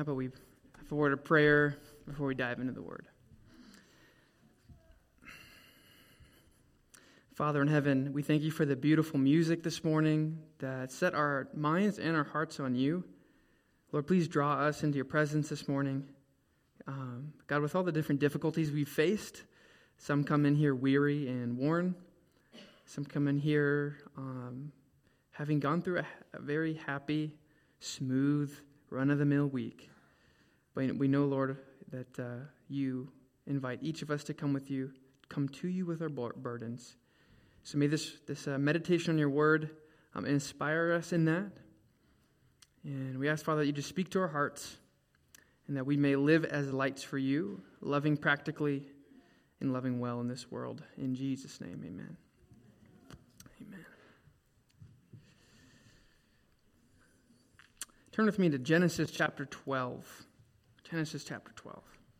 about we have a word of prayer before we dive into the Word? Father in heaven, we thank you for the beautiful music this morning that set our minds and our hearts on you. Lord, please draw us into your presence this morning. God, with all the different difficulties we've faced, some come in here weary and worn. Some come in here having gone through a very happy, smooth, run-of-the-mill week. But we know, Lord, that you invite each of us to come to you with our burdens. So may this meditation on your word inspire us in that. And we ask, Father, that you just speak to our hearts and that we may live as lights for you, loving practically and loving well in this world. In Jesus' name, amen. Amen. Turn with me to Genesis chapter 12. Genesis chapter 12.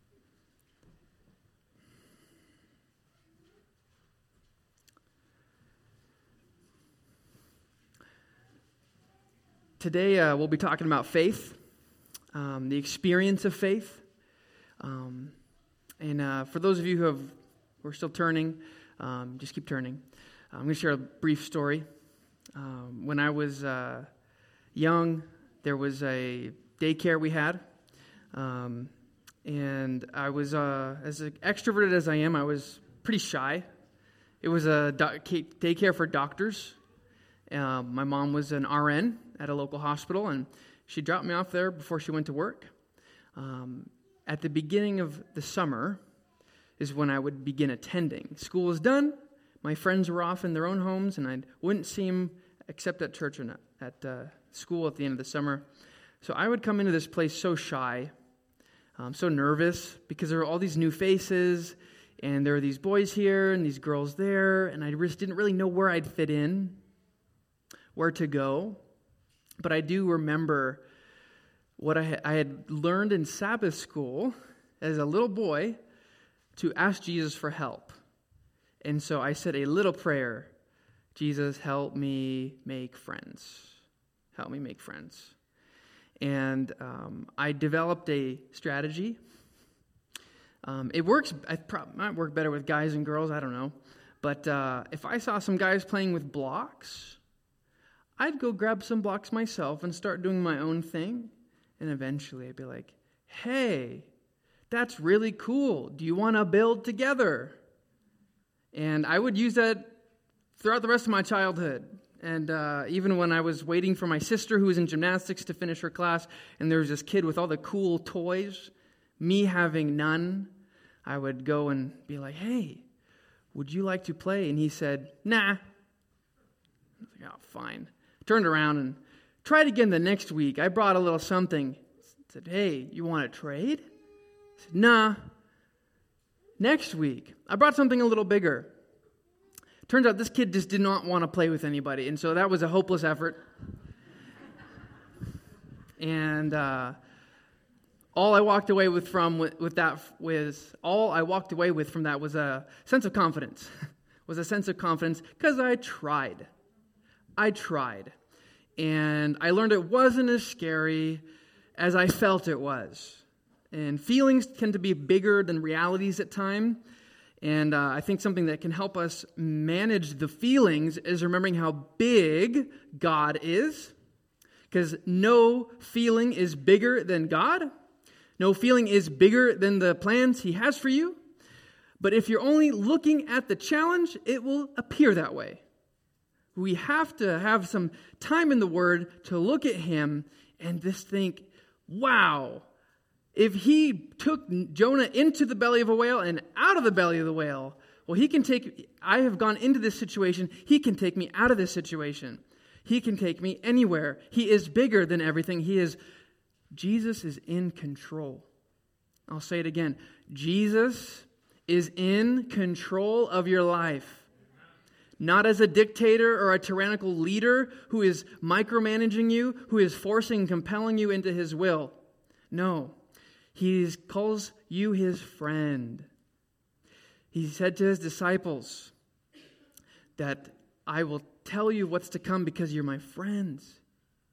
Today we'll be talking about faith, the experience of faith. And for those of you who are still turning, just keep turning. I'm going to share a brief story. When I was young, there was a daycare we had. And I was, as extroverted as I am, I was pretty shy. It was a daycare for doctors. My mom was an RN at a local hospital, and she dropped me off there before she went to work. At the beginning of the summer is when I would begin attending. School was done. My friends were off in their own homes, and I wouldn't see them except at church or at school at the end of the summer. So I would come into this place so shy, so nervous, because there were all these new faces, and there were these boys here and these girls there, and I just didn't really know where I'd fit in, where to go. But I do remember what I had learned in Sabbath school as a little boy to ask Jesus for help. And so I said a little prayer, Jesus, help me make friends. Help me make friends. And I developed a strategy. It works. It might work better with guys and girls, I don't know. But if I saw some guys playing with blocks, I'd go grab some blocks myself and start doing my own thing. And eventually I'd be like, hey, that's really cool. Do you want to build together? And I would use that throughout the rest of my childhood. And even when I was waiting for my sister who was in gymnastics to finish her class, and there was this kid with all the cool toys, me having none, I would go and be like, hey, would you like to play? And he said, nah. I was like, oh, fine. Turned around and tried again the next week. I brought a little something. Said, hey, you want to trade? I said, nah. Next week, I brought something a little bigger. Turns out this kid just did not want to play with anybody, and so that was a hopeless effort. And all I walked away with from that was a sense of confidence. Was a sense of confidence because I tried. And I learned it wasn't as scary as I felt it was. And feelings tend to be bigger than realities at times. And I think something that can help us manage the feelings is remembering how big God is. Because no feeling is bigger than God. No feeling is bigger than the plans He has for you. But if you're only looking at the challenge, it will appear that way. We have to have some time in the Word to look at Him and just think, wow, if He took Jonah into the belly of a whale and out of the belly of the whale, well, I have gone into this situation, He can take me out of this situation. He can take me anywhere. He is bigger than everything. Jesus is in control. I'll say it again. Jesus is in control of your life. Not as a dictator or a tyrannical leader who is micromanaging you, who is forcing and compelling you into His will. No, He calls you His friend. He said to His disciples that I will tell you what's to come because you're my friends.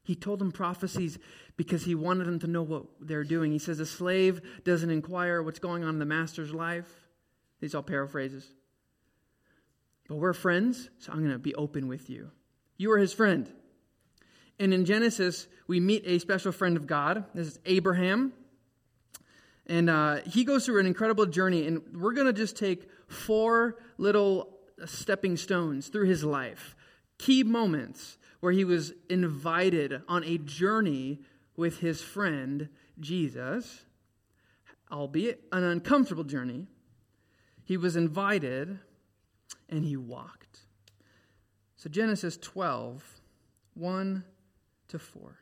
He told them prophecies because he wanted them to know what they're doing. He says, a slave doesn't inquire what's going on in the master's life. These are all paraphrases. But we're friends, so I'm going to be open with you. You are his friend. And in Genesis, we meet a special friend of God. This is Abraham. And he goes through an incredible journey. And we're going to just take 4 little stepping stones through his life. Key moments where he was invited on a journey with his friend, Jesus. Albeit an uncomfortable journey. He was invited and he walked. So Genesis 12, 1 to 4.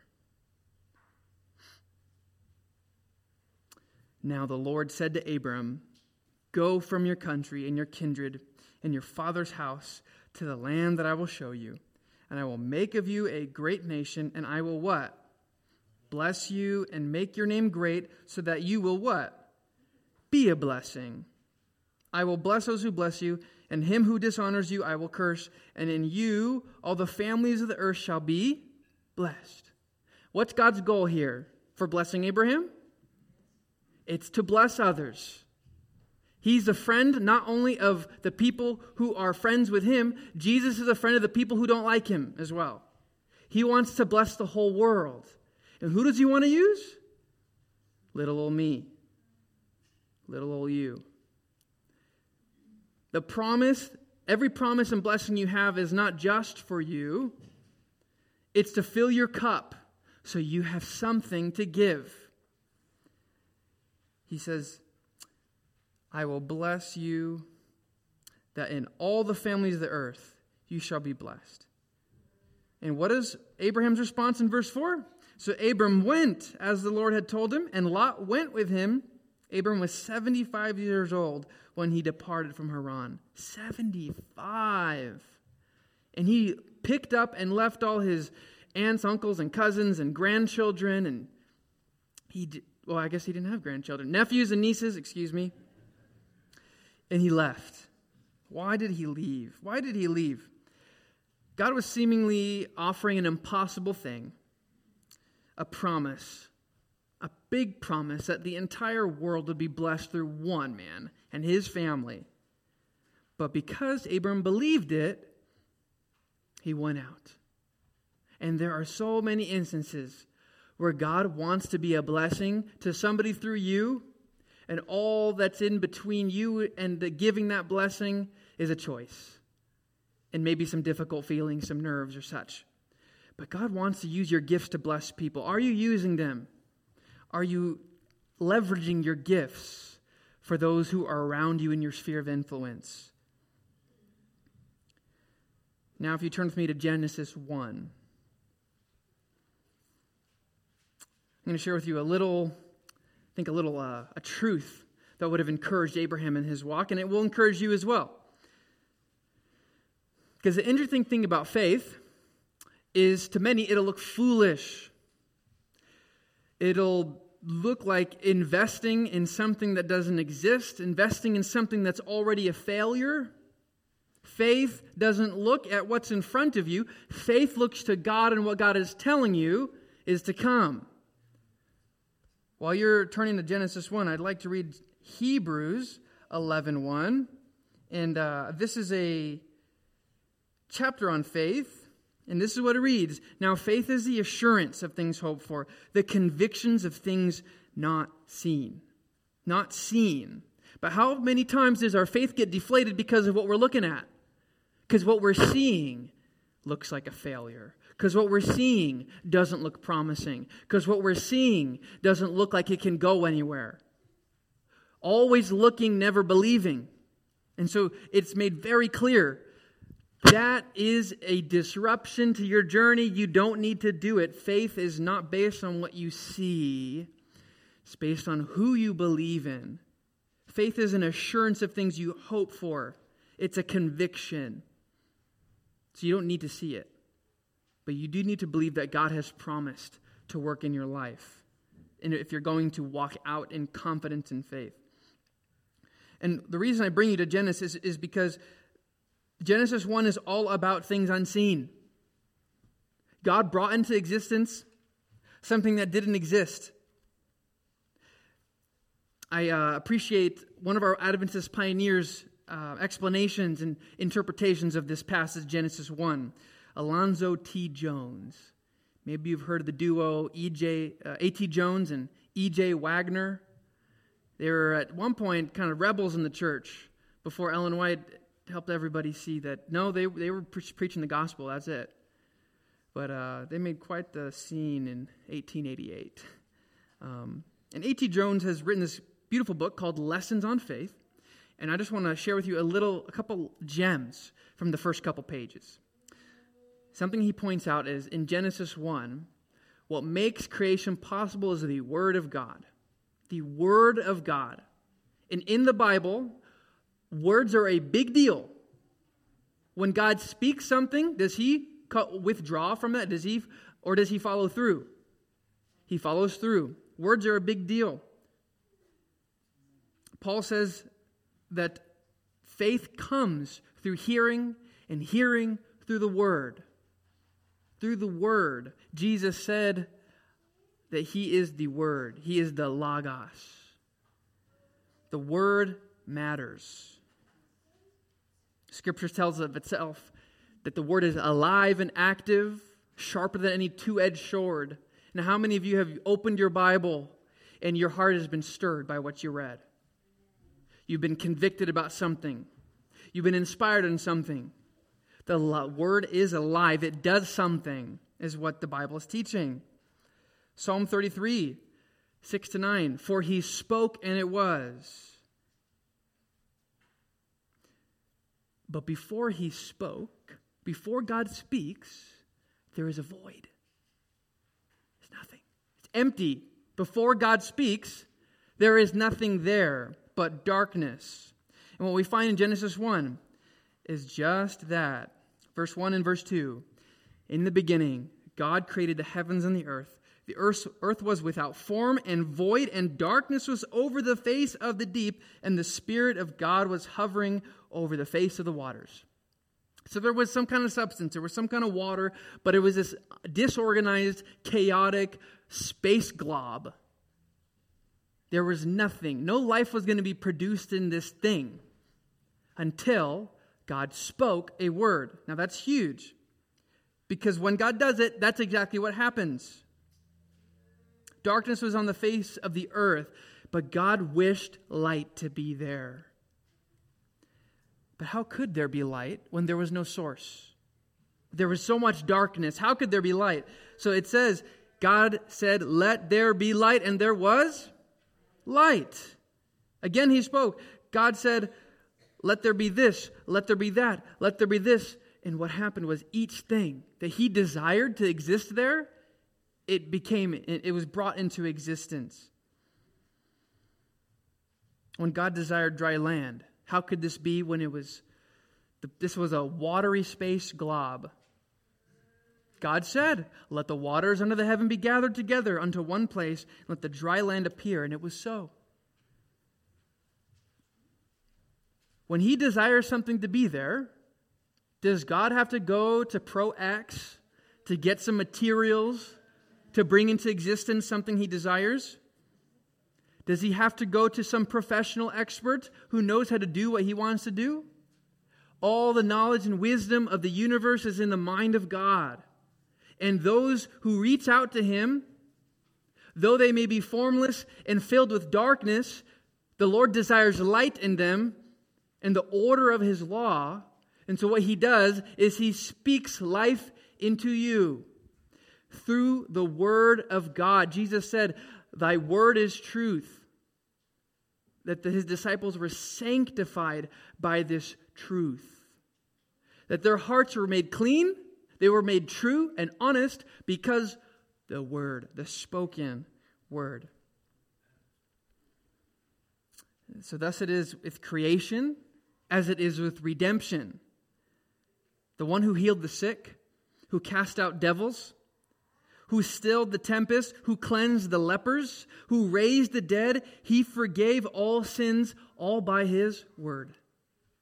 Now the Lord said to Abram, go from your country and your kindred and your father's house to the land that I will show you. And I will make of you a great nation, and I will what? Bless you and make your name great, so that you will what? Be a blessing. I will bless those who bless you, and him who dishonors you I will curse, and in you all the families of the earth shall be blessed. What's God's goal here for blessing Abraham? It's to bless others. He's a friend not only of the people who are friends with him, Jesus is a friend of the people who don't like him as well. He wants to bless the whole world. And who does he want to use? Little old me. Little old you. The promise, every promise and blessing you have is not just for you. It's to fill your cup so you have something to give. He says, I will bless you, that in all the families of the earth you shall be blessed. And what is Abraham's response in verse 4? So Abram went as the Lord had told him, and Lot went with him. Abram was 75 years old when he departed from Haran. 75. And he picked up and left all his aunts, uncles, and cousins and grandchildren. And I guess he didn't have grandchildren. Nephews and nieces, And he left. Why did he leave? Why did he leave? God was seemingly offering an impossible thing. A promise. A big promise that the entire world would be blessed through one man and his family. But because Abram believed it, he went out. And there are so many instances where God wants to be a blessing to somebody through you, and all that's in between you and the giving that blessing is a choice. And maybe some difficult feelings, some nerves or such. But God wants to use your gifts to bless people. Are you using them? Are you leveraging your gifts for those who are around you in your sphere of influence? Now, if you turn with me to Genesis 1. I'm going to share with you a truth that would have encouraged Abraham in his walk, and it will encourage you as well. Because the interesting thing about faith is, to many, it'll look foolish. It'll look like investing in something that doesn't exist, investing in something that's already a failure. Faith doesn't look at what's in front of you. Faith looks to God, and what God is telling you is to come. While you're turning to Genesis 1, I'd like to read Hebrews 11:1. And this is a chapter on faith. And this is what it reads. Now faith is the assurance of things hoped for, the convictions of things not seen. Not seen. But how many times does our faith get deflated because of what we're looking at? Because what we're seeing looks like a failure. Because what we're seeing doesn't look promising. Because what we're seeing doesn't look like it can go anywhere. Always looking, never believing. And so it's made very clear that is a disruption to your journey. You don't need to do it. Faith is not based on what you see. It's based on who you believe in. Faith is an assurance of things you hope for. It's a conviction. So you don't need to see it. But you do need to believe that God has promised to work in your life. And if you're going to walk out in confidence and faith. And the reason I bring you to Genesis is because Genesis 1 is all about things unseen. God brought into existence something that didn't exist. I appreciate one of our Adventist pioneers' explanations and interpretations of this passage, Genesis 1, Alonzo T. Jones. Maybe you've heard of the duo A.T. Jones and E.J. Wagner. They were at one point kind of rebels in the church before Ellen White helped everybody see that, no, they were preaching the gospel, that's it. But they made quite the scene in 1888. And A.T. Jones has written this beautiful book called Lessons on Faith. And I just want to share with you a couple gems from the first couple pages. Something he points out is in Genesis 1, what makes creation possible is the Word of God. The Word of God. And in the Bible, words are a big deal. When God speaks something, does he withdraw from that? Does he follow through? He follows through. Words are a big deal. Paul says that faith comes through hearing, and hearing through the Word. Through the Word. Jesus said that He is the Word. He is the Logos. The Word matters. Scripture tells of itself that the Word is alive and active, sharper than any two-edged sword. Now, how many of you have opened your Bible and your heart has been stirred by what you read? You've been convicted about something. You've been inspired in something. The Word is alive. It does something, is what the Bible is teaching. Psalm 33, 6-9. For He spoke and it was. But before He spoke, before God speaks, there is a void. There's nothing. It's empty. Before God speaks, there is nothing there but darkness. And what we find in Genesis 1 is just that. Verse 1 and verse 2. In the beginning, God created the heavens and the earth. The earth was without form and void, and darkness was over the face of the deep, and the Spirit of God was hovering over the face of the waters. So there was some kind of substance, there was some kind of water, but it was this disorganized, chaotic space glob. There was nothing. No life was going to be produced in this thing until God spoke a word. Now that's huge, because when God does it, that's exactly what happens. Darkness was on the face of the earth, but God wished light to be there. But how could there be light when there was no source? There was so much darkness. How could there be light? So it says, God said, let there be light, and there was light. Again, He spoke. God said, let there be this, let there be that, let there be this. And what happened was each thing that He desired to exist there, it was brought into existence. When God desired dry land, how could this be when this was a watery space glob? God said, let the waters under the heaven be gathered together unto one place, and let the dry land appear, and it was so. When He desires something to be there, does God have to go to Pro X to get some materials to bring into existence something He desires? Does He have to go to some professional expert who knows how to do what He wants to do? All the knowledge and wisdom of the universe is in the mind of God. And those who reach out to Him, though they may be formless and filled with darkness, the Lord desires light in them and the order of His law. And so what He does is He speaks life into you through the Word of God. Jesus said, Thy word is truth. That His disciples were sanctified by this truth. That their hearts were made clean, they were made true and honest because the Word, the spoken Word. So thus it is with creation as it is with redemption. The one who healed the sick, who cast out devils, who stilled the tempest, who cleansed the lepers, who raised the dead, He forgave all sins, all by His word.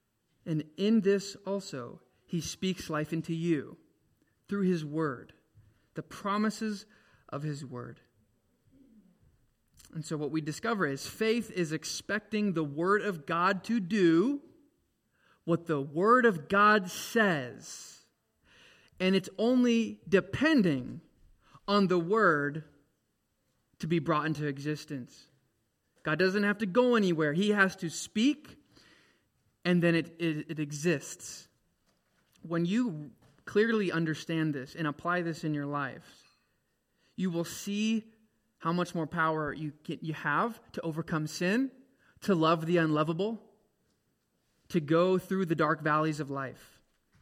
And in this also, He speaks life into you through His word. the promises of his word. And so what we discover is faith is expecting the word of God to do what the word of God says. And it's only depending on the word to be brought into existence. God doesn't have to go anywhere. He has to speak, and then it exists. When you clearly understand this and apply this in your life, you will see how much more power you have to overcome sin, to love the unlovable, to go through the dark valleys of life.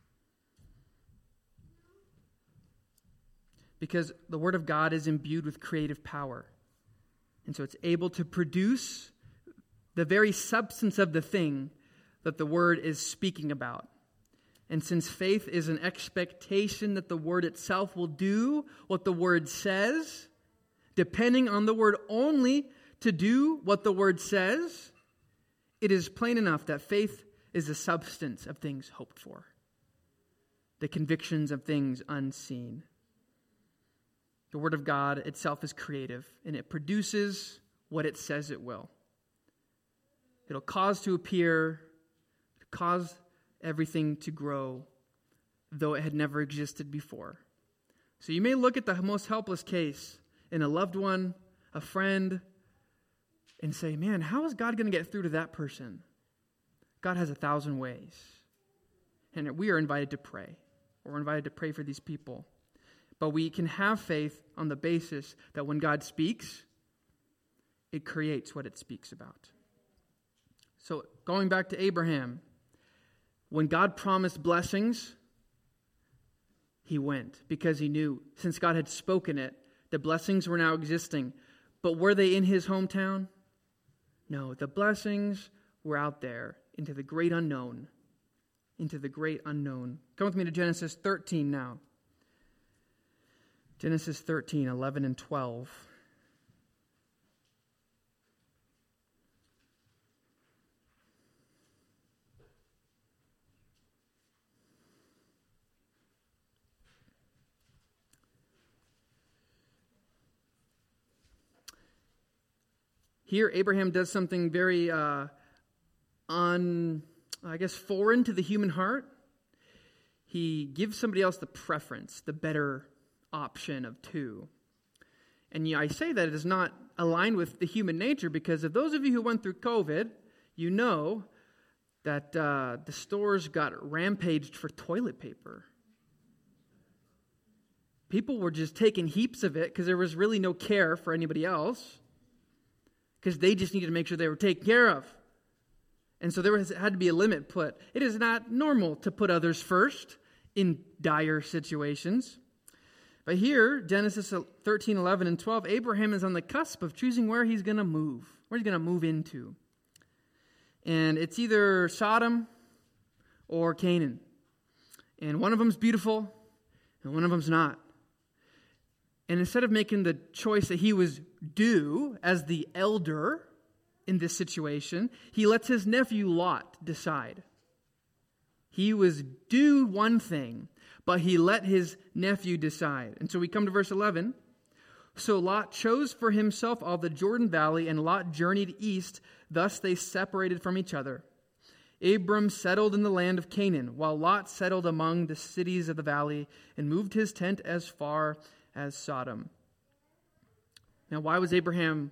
Because the Word of God is imbued with creative power. And so it's able to produce the very substance of the thing that the Word is speaking about. And since faith is an expectation that the Word itself will do what the Word says, depending on the Word only to do what the Word says, it is plain enough that faith is the substance of things hoped for, the convictions of things unseen. The Word of God itself is creative, and it produces what it says it will. It'll cause to appear, cause everything to grow, though it had never existed before. So you may look at the most helpless case in a loved one, a friend, and say, man, how is God going to get through to that person? God has 1,000 ways. And we are invited to pray. We're invited to pray for these people. But we can have faith on the basis that when God speaks, it creates what it speaks about. So going back to Abraham, when God promised blessings, he went because he knew since God had spoken it, the blessings were now existing. But were they in his hometown? No, the blessings were out there into the great unknown. Into the great unknown. Come with me to Genesis 13 now. Genesis 13, 11 and 12. Here, Abraham does something very foreign to the human heart. He gives somebody else the preference, the better option of two. And I say that it is not aligned with the human nature because of those of you who went through COVID, you know that the stores got rampaged for toilet paper. People were just taking heaps of it because there was really no care for anybody else, because they just needed to make sure they were taken care of. And so there had to be a limit put. It is not normal to put others first in dire situations. But here, Genesis 13, 11, and 12, Abraham is on the cusp of choosing where he's going to move, where he's going to move into. And it's either Sodom or Canaan. And one of them's beautiful, and one of them's not. And instead of making the choice that he was due as the elder in this situation, he lets his nephew Lot decide. He was due one thing, but he let his nephew decide. And so we come to verse 11. So Lot chose for himself all the Jordan Valley, and Lot journeyed east. Thus they separated from each other. Abram settled in the land of Canaan, while Lot settled among the cities of the valley and moved his tent as far as Sodom. Now, why was Abram,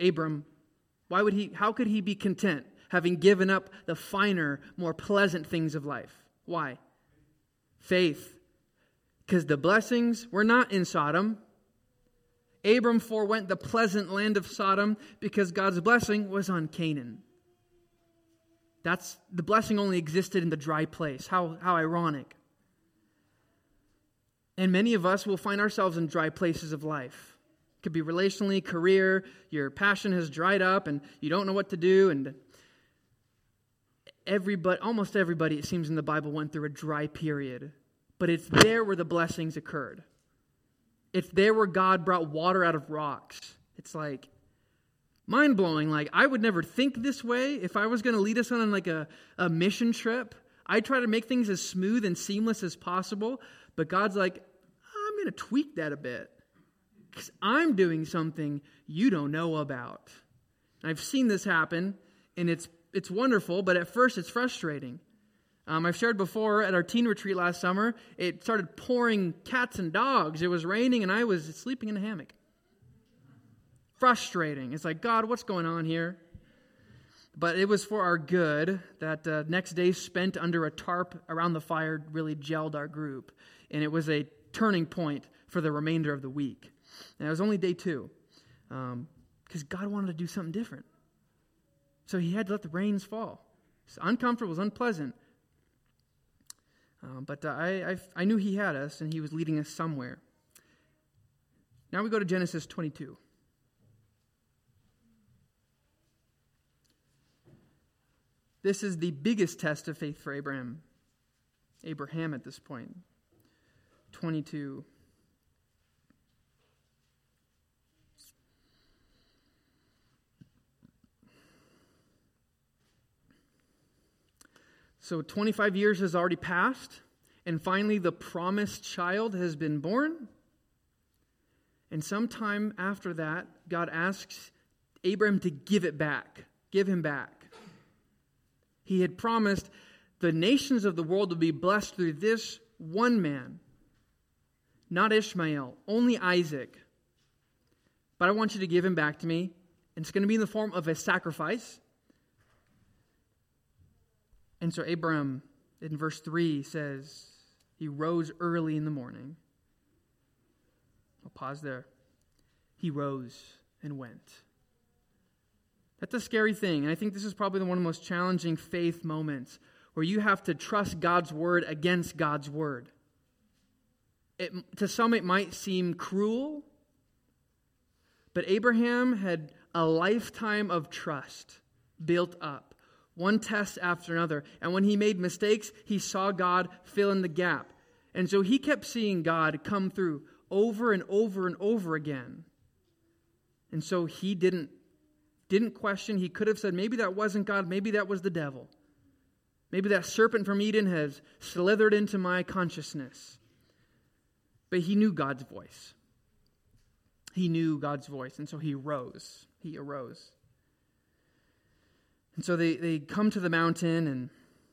how could he be content having given up the finer, more pleasant things of life? Why? Faith. Because the blessings were not in Sodom. Abram forewent the pleasant land of Sodom because God's blessing was on Canaan. The blessing only existed in the dry place. How ironic. And many of us will find ourselves in dry places of life. It could be relationally, career, your passion has dried up and you don't know what to do. And almost everybody, it seems in the Bible, went through a dry period. But it's there where the blessings occurred. It's there where God brought water out of rocks. It's like mind-blowing. Like, I would never think this way. If I was going to lead us on like a mission trip, I'd try to make things as smooth and seamless as possible. But God's like, going to tweak that a bit because I'm doing something you don't know about. And I've seen this happen, and it's wonderful, but at first it's frustrating. I've shared before at our teen retreat last summer, it started pouring cats and dogs. It was raining, and I was sleeping in a hammock. Frustrating. It's like, God, what's going on here? But it was for our good. That next day spent under a tarp around the fire really gelled our group. And it was a turning point for the remainder of the week. And it was only day 2. Because God wanted to do something different. So he had to let the rains fall. It's uncomfortable, it was unpleasant. But I knew he had us, and he was leading us somewhere. Now we go to Genesis 22. This is the biggest test of faith for Abraham at this point. 22. So 25 years has already passed, and finally the promised child has been born. And sometime after that, God asks Abraham to give him back. He had promised the nations of the world would be blessed through this one man, not Ishmael, only Isaac. But I want you to give him back to me, and it's going to be in the form of a sacrifice. And so Abraham, in verse 3, says, he rose early in the morning. I'll pause there. He rose and went. That's a scary thing. And I think this is probably one of the most challenging faith moments where you have to trust God's word against God's word. To some, it might seem cruel, but Abraham had a lifetime of trust built up. One test after another. And when he made mistakes, he saw God fill in the gap. And so he kept seeing God come through over and over and over again. And so he didn't question. He could have said, maybe that wasn't God, maybe that was the devil. Maybe that serpent from Eden has slithered into my consciousness. But he knew God's voice. He knew God's voice, and so he rose. He arose. And so they come to the mountain, and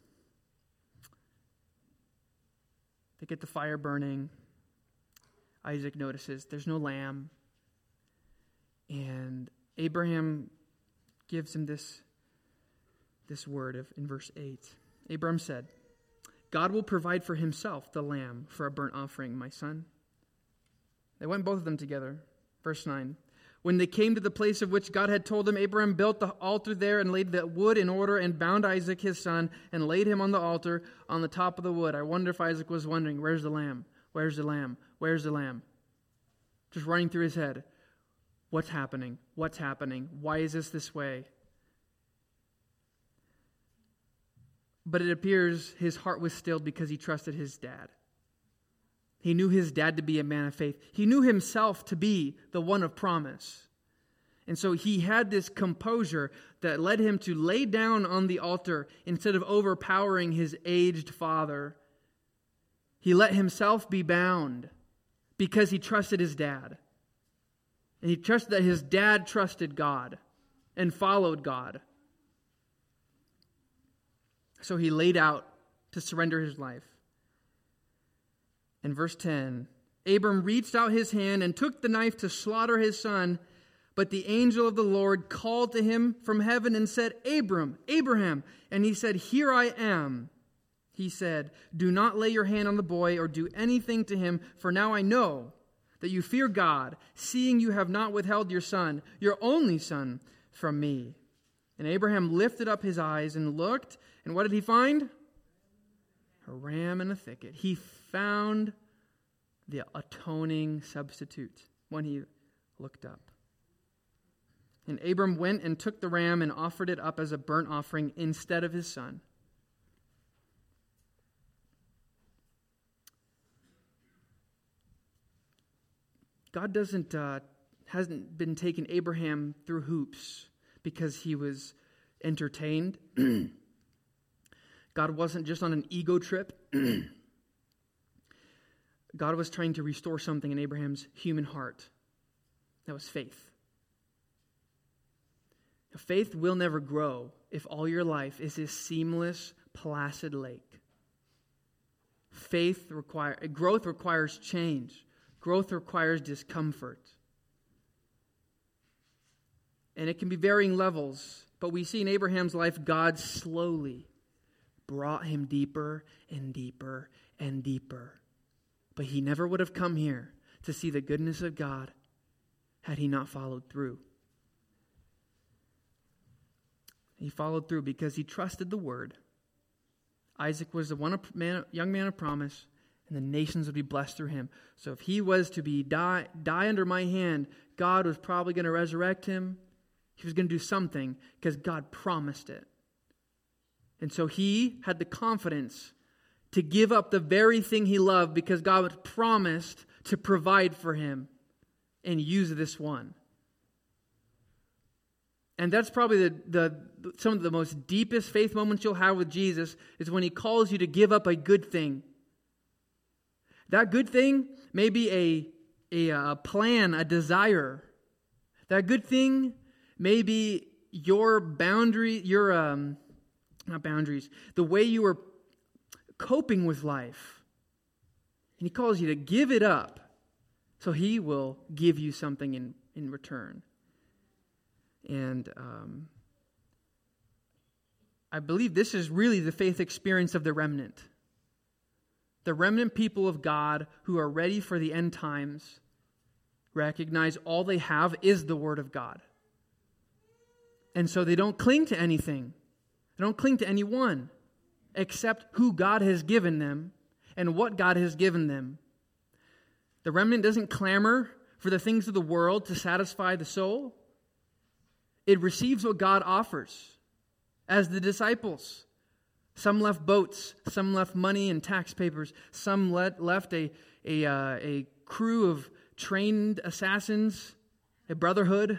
they get the fire burning. Isaac notices there's no lamb. And Abraham gives him this word in verse 8. Abraham said, God will provide for himself the lamb for a burnt offering, my son. They went both of them together. Verse 9. When they came to the place of which God had told them, Abraham built the altar there and laid the wood in order and bound Isaac his son and laid him on the altar on the top of the wood. I wonder if Isaac was wondering, where's the lamb? Where's the lamb? Where's the lamb? Just running through his head. What's happening? What's happening? Why is this way? But it appears his heart was stilled because he trusted his dad. He knew his dad to be a man of faith. He knew himself to be the one of promise. And so he had this composure that led him to lay down on the altar instead of overpowering his aged father. He let himself be bound because he trusted his dad. And he trusted that his dad trusted God and followed God. So he laid out to surrender his life. In verse 10, Abram reached out his hand and took the knife to slaughter his son. But the angel of the Lord called to him from heaven and said, Abram, Abraham. And he said, Here I am. He said, Do not lay your hand on the boy or do anything to him, for now I know that you fear God, seeing you have not withheld your son, your only son, from me. And Abraham lifted up his eyes and looked, and what did he find? A ram in a thicket. He found the atoning substitute when he looked up. And Abram went and took the ram and offered it up as a burnt offering instead of his son. God hasn't been taking Abraham through hoops because he was entertained. God wasn't just on an ego trip. God was trying to restore something in Abraham's human heart. That was faith. Faith will never grow if all your life is this seamless, placid lake. Growth requires change. Growth requires discomfort. And it can be varying levels, but we see in Abraham's life, God slowly brought him deeper and deeper and deeper. But he never would have come here to see the goodness of God had he not followed through. He followed through because he trusted the word. Isaac was the young man of promise, and the nations would be blessed through him. So if he was to die under my hand, God was probably going to resurrect him. He was going to do something because God promised it. And so he had the confidence to give up the very thing he loved because God had promised to provide for him and use this one. And that's probably some of the most deepest faith moments you'll have with Jesus is when he calls you to give up a good thing. That good thing may be a plan, a desire. That good thing may be your boundary, not boundaries, the way you are coping with life. And he calls you to give it up so he will give you something in return. And I believe this is really the faith experience of the remnant. The remnant people of God who are ready for the end times recognize all they have is the Word of God. And so they don't cling to anything. They don't cling to anyone except who God has given them and what God has given them. The remnant doesn't clamor for the things of the world to satisfy the soul. It receives what God offers, as the disciples. Some left boats, some left money and tax papers, some left a crew of trained assassins, a brotherhood.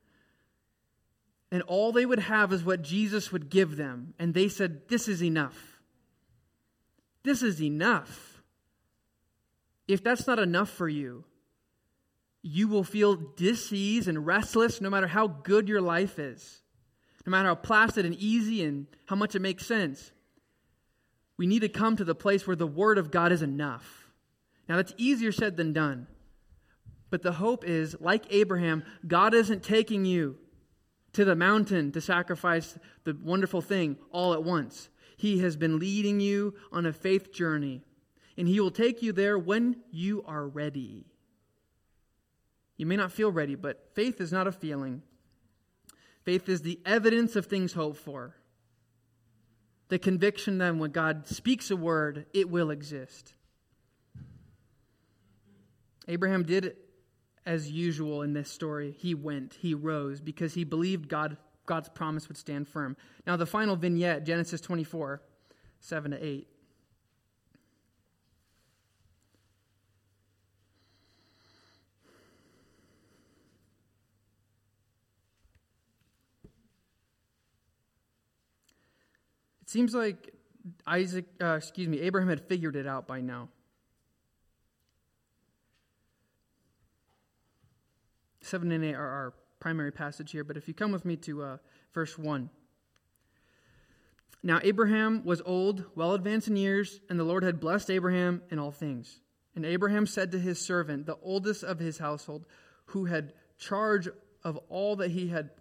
And all they would have is what Jesus would give them. And they said, this is enough. This is enough. If that's not enough for you, you will feel dis-ease and restless no matter how good your life is. No matter how placid and easy and how much it makes sense. We need to come to the place where the Word of God is enough. Now that's easier said than done. But the hope is, like Abraham, God isn't taking you to the mountain to sacrifice the wonderful thing all at once. He has been leading you on a faith journey. And He will take you there when you are ready. You may not feel ready, but faith is not a feeling. Faith is the evidence of things hoped for. The conviction that when God speaks a word, it will exist. Abraham did as usual in this story. He went, he rose, because he believed God's promise would stand firm. Now the final vignette, Genesis 24, 7-8. It seems like Abraham had figured it out by now. 7 and 8 are our primary passage here, but if you come with me to verse 1. Now Abraham was old, well advanced in years, and the Lord had blessed Abraham in all things. And Abraham said to his servant, the oldest of his household, who had charge of all that he had,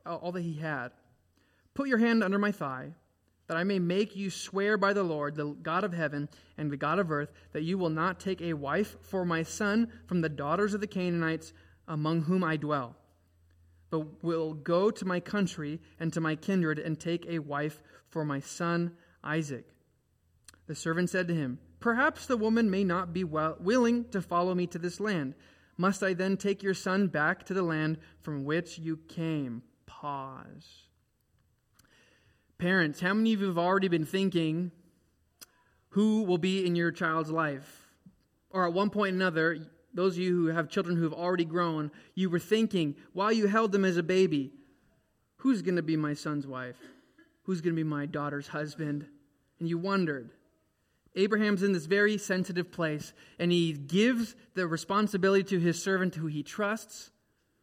put your hand under my thigh, that I may make you swear by the Lord, the God of heaven and the God of earth, that you will not take a wife for my son from the daughters of the Canaanites among whom I dwell, but will go to my country and to my kindred and take a wife for my son Isaac. The servant said to him, perhaps the woman may not be willing to follow me to this land. Must I then take your son back to the land from which you came? Pause. Parents, how many of you have already been thinking who will be in your child's life? Or at one point or another, those of you who have children who have already grown, you were thinking, while you held them as a baby, who's going to be my son's wife? Who's going to be my daughter's husband? And you wondered. Abraham's in this very sensitive place, and he gives the responsibility to his servant who he trusts.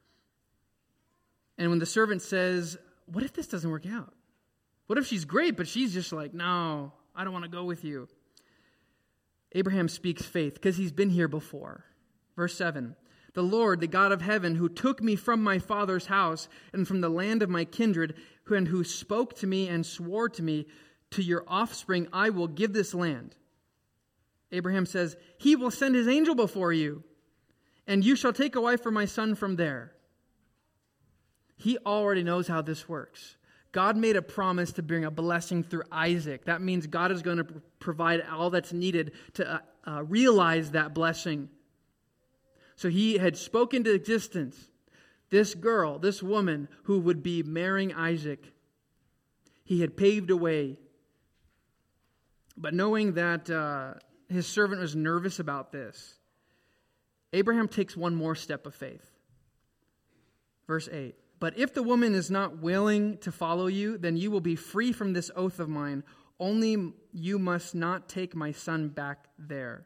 And when the servant says, what if this doesn't work out? What if she's great, but she's just like, no, I don't want to go with you? Abraham speaks faith because he's been here before. Verse 7, the Lord, the God of heaven, who took me from my father's house and from the land of my kindred, and who spoke to me and swore to me, to your offspring I will give this land. Abraham says, he will send his angel before you, and you shall take a wife for my son from there. He already knows how this works. God made a promise to bring a blessing through Isaac. That means God is going to provide all that's needed to realize that blessing. So he had spoken to existence this girl, this woman who would be marrying Isaac. He had paved a way. But knowing that his servant was nervous about this, Abraham takes one more step of faith. Verse 8. But if the woman is not willing to follow you, then you will be free from this oath of mine. Only you must not take my son back there.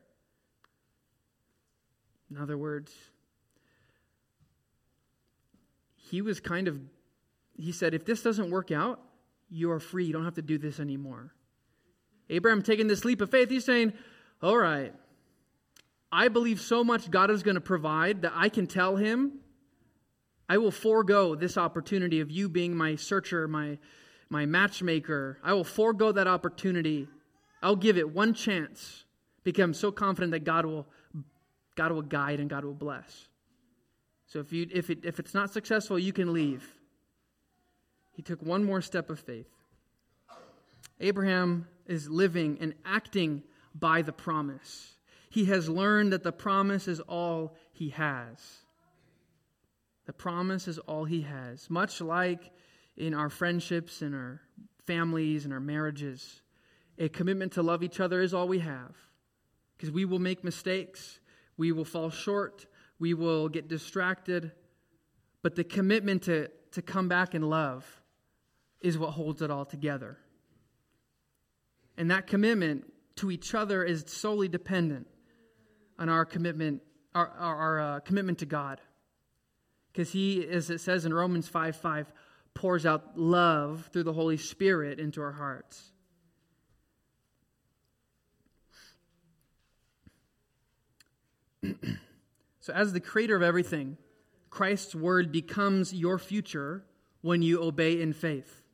In other words, he said, if this doesn't work out, you are free. You don't have to do this anymore. Abraham taking this leap of faith, he's saying, all right, I believe so much God is going to provide that I can tell him, I will forego this opportunity of you being my searcher, my matchmaker. I will forego that opportunity. I'll give it one chance because I'm so confident that God will guide and God will bless. So if it's not successful, you can leave. He took one more step of faith. Abraham is living and acting by the promise. He has learned that the promise is all he has. The promise is all he has. Much like in our friendships and our families and our marriages, a commitment to love each other is all we have. Because we will make mistakes. We will fall short. We will get distracted. But the commitment to come back and love is what holds it all together. And that commitment to each other is solely dependent on our commitment, our commitment to God. Because he, as it says in Romans 5:5, pours out love through the Holy Spirit into our hearts. So as the creator of everything, Christ's word becomes your future when you obey in faith.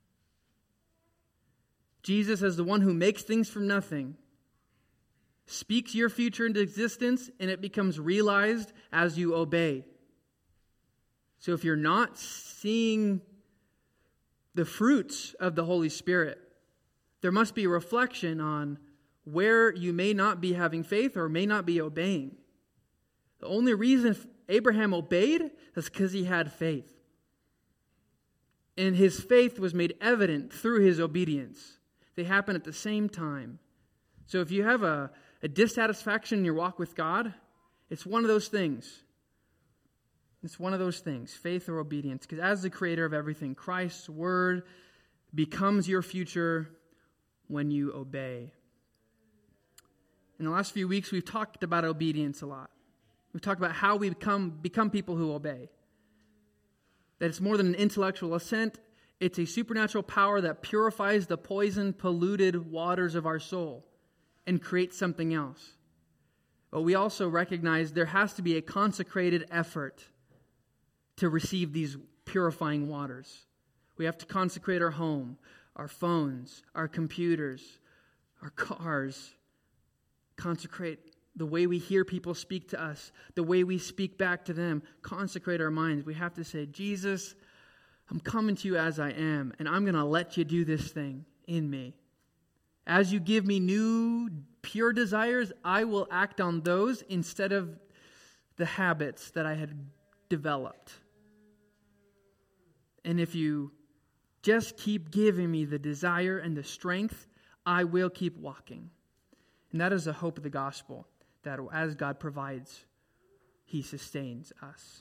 Jesus, as the one who makes things from nothing, speaks your future into existence, and it becomes realized as you obey. So if you're not seeing the fruits of the Holy Spirit, there must be a reflection on where you may not be having faith or may not be obeying. The only reason Abraham obeyed is because he had faith. And his faith was made evident through his obedience. They happen at the same time. So if you have a dissatisfaction in your walk with God, it's one of those things. It's one of those things, faith or obedience. Because as the creator of everything, Christ's word becomes your future when you obey. In the last few weeks, we've talked about obedience a lot. We've talked about how we become people who obey. That it's more than an intellectual assent. It's a supernatural power that purifies the poisoned, polluted waters of our soul and creates something else. But we also recognize there has to be a consecrated effort to receive these purifying waters. We have to consecrate our home, our phones, our computers, our cars. Consecrate the way we hear people speak to us, the way we speak back to them. Consecrate our minds. We have to say, Jesus, I'm coming to you as I am, and I'm going to let you do this thing in me. As you give me new, pure desires, I will act on those instead of the habits that I had developed. And if you just keep giving me the desire and the strength, I will keep walking. And that is the hope of the gospel, that as God provides, He sustains us.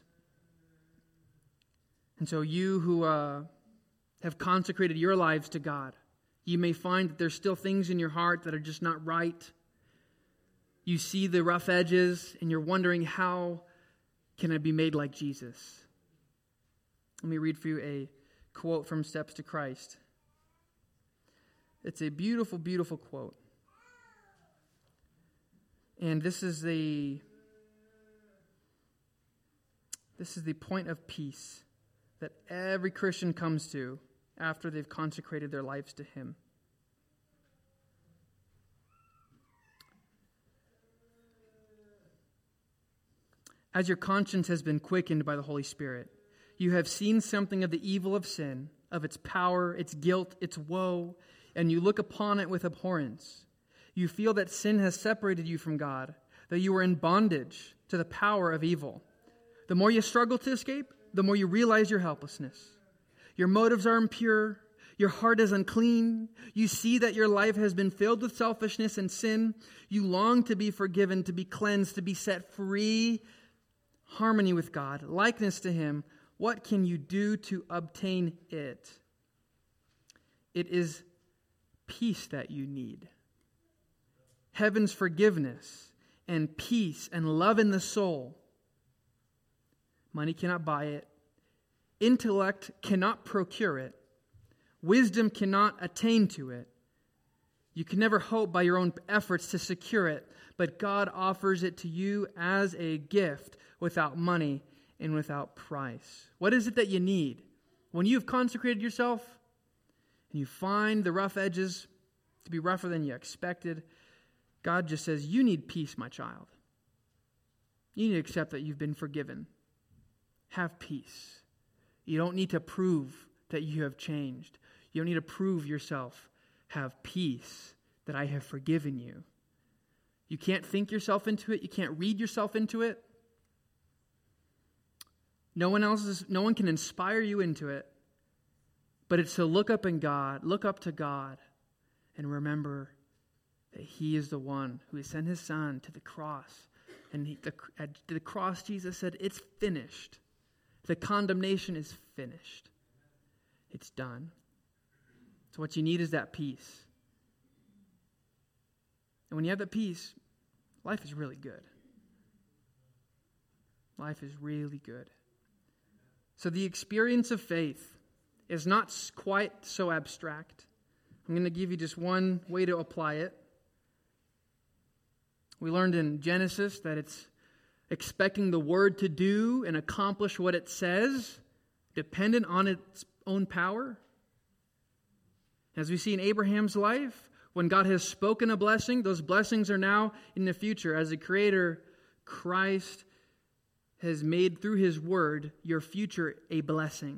And so you who have consecrated your lives to God, You may find that there's still things in your heart that are just not right. You see the rough edges and you're wondering, how can I be made like Jesus? Let me read for you a quote from Steps to Christ. It's a beautiful, beautiful quote. And this is the point of peace that every Christian comes to after they've consecrated their lives to Him. As your conscience has been quickened by the Holy Spirit, you have seen something of the evil of sin, of its power, its guilt, its woe, and you look upon it with abhorrence. You feel that sin has separated you from God, that you are in bondage to the power of evil. The more you struggle to escape, the more you realize your helplessness. Your motives are impure. Your heart is unclean. You see that your life has been filled with selfishness and sin. You long to be forgiven, to be cleansed, to be set free. Harmony with God, likeness to Him. What can you do to obtain it? It is peace that you need. Heaven's forgiveness and peace and love in the soul. Money cannot buy it. Intellect cannot procure it. Wisdom cannot attain to it. You can never hope by your own efforts to secure it, but God offers it to you as a gift without money and without price. What is it that you need? When you have consecrated yourself and you find the rough edges to be rougher than you expected, God just says, you need peace, my child. You need to accept that you've been forgiven. Have peace. You don't need to prove that you have changed. You don't need to prove yourself. Have peace that I have forgiven you. You can't think yourself into it. You can't read yourself into it. No one can inspire you into it. But it's to look up to God, and remember that He is the one who has sent His Son to the cross. And at the cross, Jesus said, it's finished. The condemnation is finished. It's done. So what you need is that peace. And when you have that peace, life is really good. Life is really good. So the experience of faith is not quite so abstract. I'm going to give you just one way to apply it. We learned in Genesis that it's expecting the Word to do and accomplish what it says, dependent on its own power. As we see in Abraham's life, when God has spoken a blessing, those blessings are now in the future. As a Creator, Christ has made through His Word your future a blessing.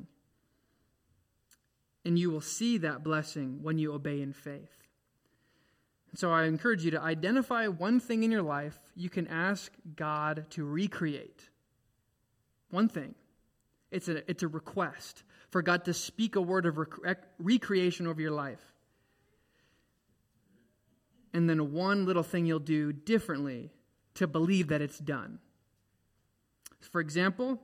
And you will see that blessing when you obey in faith. And so I encourage you to identify one thing in your life you can ask God to recreate. One thing. It's a request for God to speak a word of recreation over your life. And then one little thing you'll do differently to believe that it's done. For example,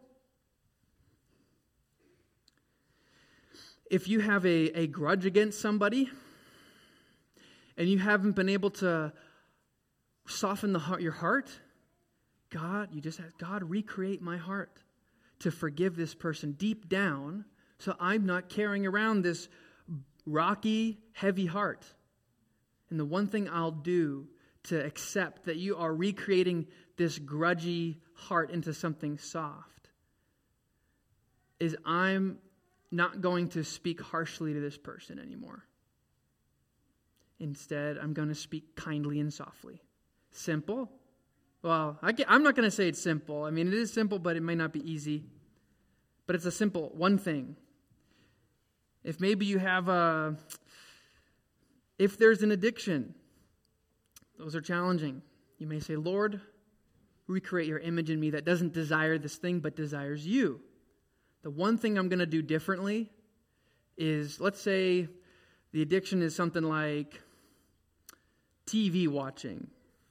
if you have a grudge against somebody and you haven't been able to soften your heart, you just ask God, recreate my heart to forgive this person deep down so I'm not carrying around this rocky, heavy heart. And the one thing I'll do to accept that you are recreating this grudgy heart into something soft is I'm not going to speak harshly to this person anymore. Instead, I'm going to speak kindly and softly. Simple? Well, I'm not going to say it's simple. I mean, it is simple, but it may not be easy. But it's a simple one thing. If maybe you have if there's an addiction, those are challenging. You may say, Lord, recreate your image in me that doesn't desire this thing, but desires you. The one thing I'm going to do differently is, let's say the addiction is something like TV watching.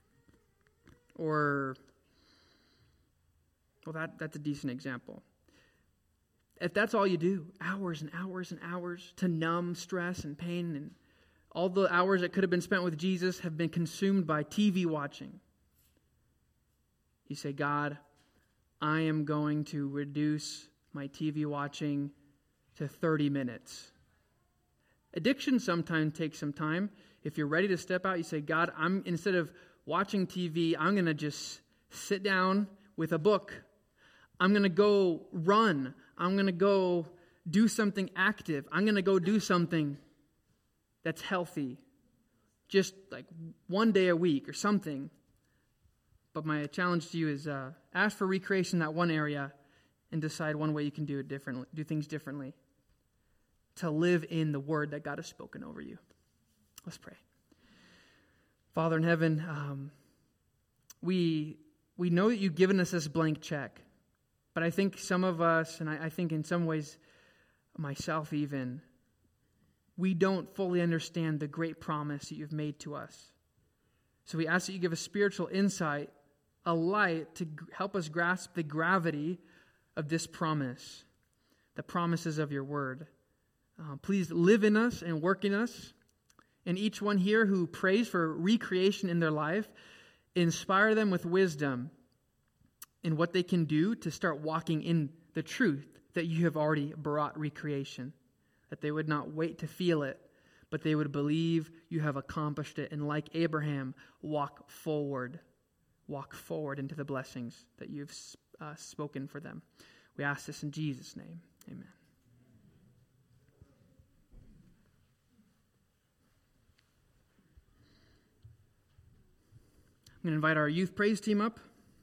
Or, well, that's a decent example. If that's all you do, hours and hours and hours to numb stress and pain and All the hours that could have been spent with Jesus have been consumed by TV watching. You say, God, I am going to reduce my TV watching to 30 minutes. Addiction sometimes takes some time. If you're ready to step out, you say, God, instead of watching TV, I'm going to just sit down with a book. I'm going to go run. I'm going to go do something active. I'm going to go do something that's healthy. Just like one day a week or something. But my challenge to you is ask for recreation in that one area and decide one way you can do it differently, do things differently. To live in the word that God has spoken over you. Let's pray. Father in heaven, we know that you've given us this blank check. But I think some of us, and I think in some ways myself even, we don't fully understand the great promise that you've made to us. So we ask that you give us spiritual insight, a light to help us grasp the gravity of this promise, the promises of your word. Please live in us and work in us. And each one here who prays for recreation in their life, inspire them with wisdom in what they can do to start walking in the truth that you have already brought recreation. That they would not wait to feel it, but they would believe you have accomplished it. And like Abraham, walk forward into the blessings that you've spoken for them. We ask this in Jesus' name. Amen. I'm going to invite our youth praise team up.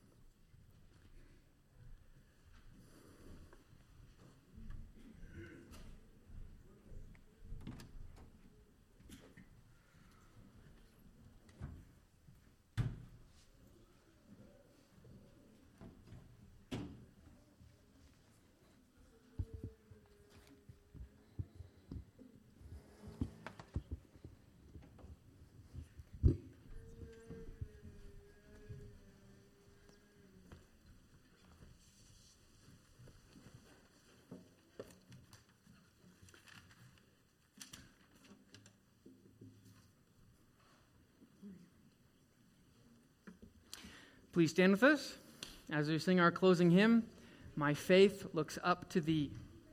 Please stand with us as we sing our closing hymn, My Faith Looks Up to Thee.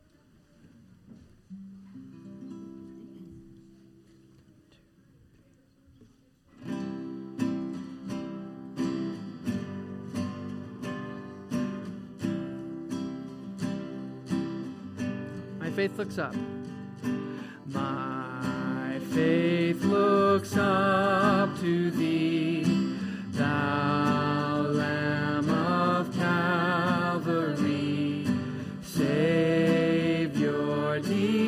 My faith looks up. My faith looks up to Thee, Thou Lamb of Calvary, Savior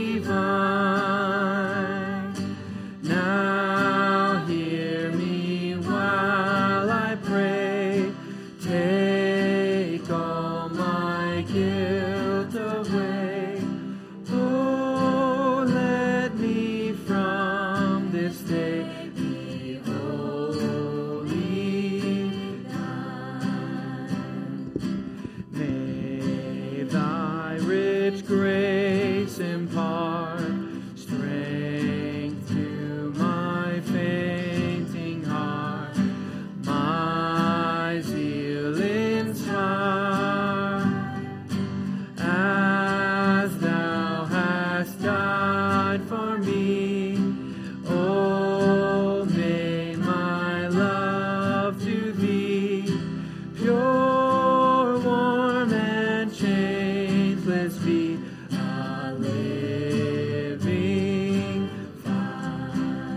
divine. Now hear me while I pray. Take all my guilt away. Oh, let me from this day be wholly thine. May thy rich grace impart strength to my fainting heart, my zeal inspire, as thou hast died for me. Oh, may my love to Thee, pure, warm, and changeless be, a living fire.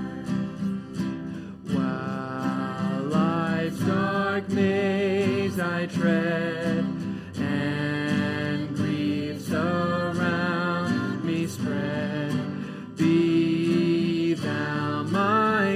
While life's dark maze I tread, and griefs around me spread, be Thou my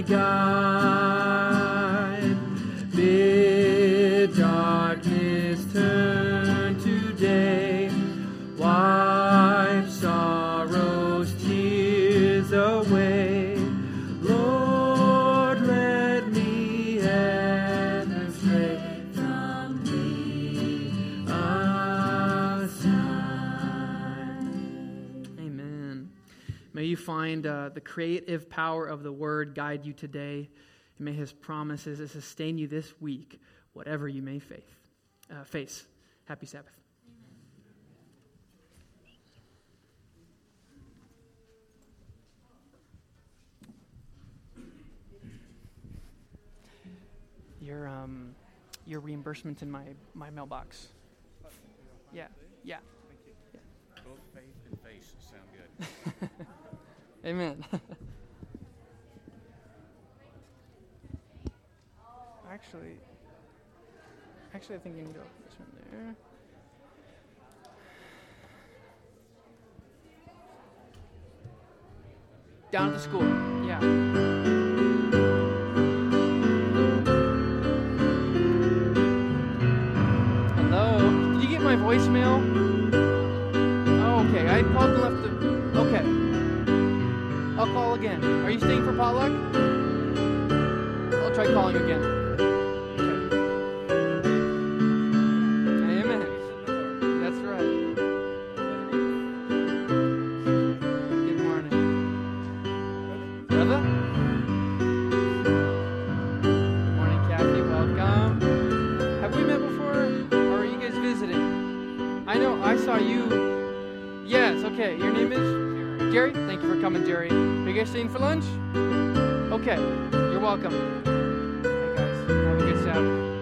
guide. Bid darkness turn to day, wipe sorrow's tears away. Lord, let me ever stray from Thee. May you find the creative power of the Word guide you today. And may His promises sustain you this week, whatever you may face. Happy Sabbath. Your reimbursement's in my mailbox. Yeah. Both faith and face sound good. Amen. Actually, I think you can go this one there. Down at the school. Yeah. My voicemail? Oh, okay. I called and left the... Okay. I'll call again. Are you staying for potluck? I'll try calling again. Okay. Amen. That's right. Good morning. Brother? Good morning, Kathy. Welcome. Have we met before? Or are you guys visiting? I know, I saw you. Yes, okay. Your name is? Jerry? Thank you for coming, Jerry. Are you guys staying for lunch? Okay. You're welcome. Hey, guys. Have a good Sabbath.